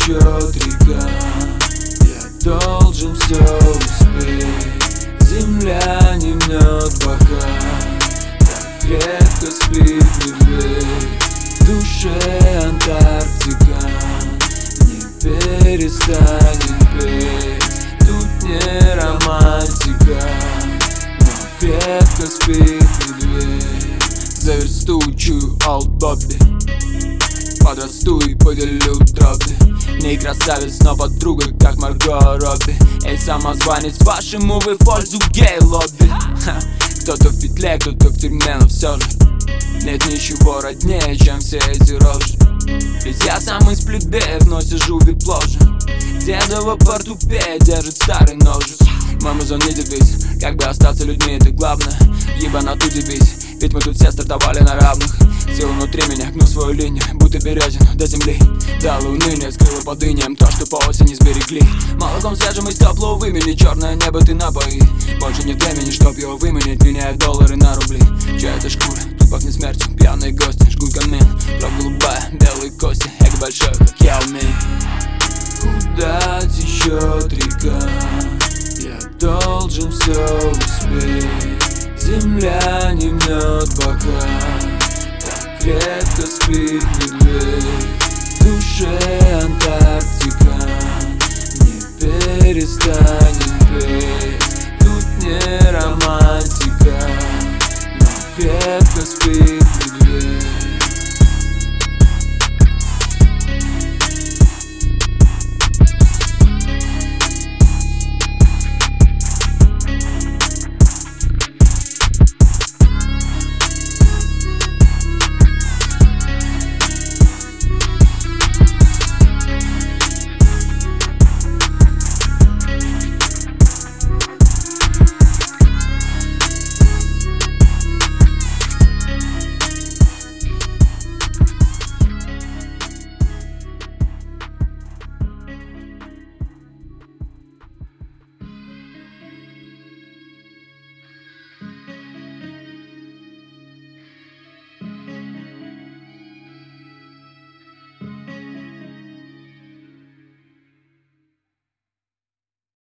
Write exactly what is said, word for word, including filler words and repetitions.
течет река, я должен все успеть. Земля не мнет бока, так крепко спит медведь. В душе Антарктика не перестанет петь. Тут не романтика, но крепко спит медведь. За версту чую Олд Бобби, подрасту и поделю дроби. Не красавец, но подруга, как Марго Робби. Эй, самозванец, вашему вы в пользу гей-лобби. Кто-то в петле, кто-то в тюрьме, но все же нет ничего роднее, чем все эти рожи. Ведь я сам из плебеев, но сижу в вип-ложе. Дедово портупея держит старый ножик. Мама звонит ведь, как бы остаться людьми, это главное. Ебанату дебись, ведь мы тут все стартовали на равных. Сила внутри меня, гну свою линию, будто березин до земли. Дало уныние, скрыло под инеем то, что по осени сберегли. Молоком свежим из теплого вымели черное небо, ты напои. Больше нет времени, чтоб его выманить, меняя доллары на рубли. Чья-то шкура, тут пахнет смертью, пьяные гости жгут камин. Кровь голубая, белые кости, эго большой, как я умею. Куда течет река, я должен все успеть. Земля не мнет бока, так крепко спит медведь. В душе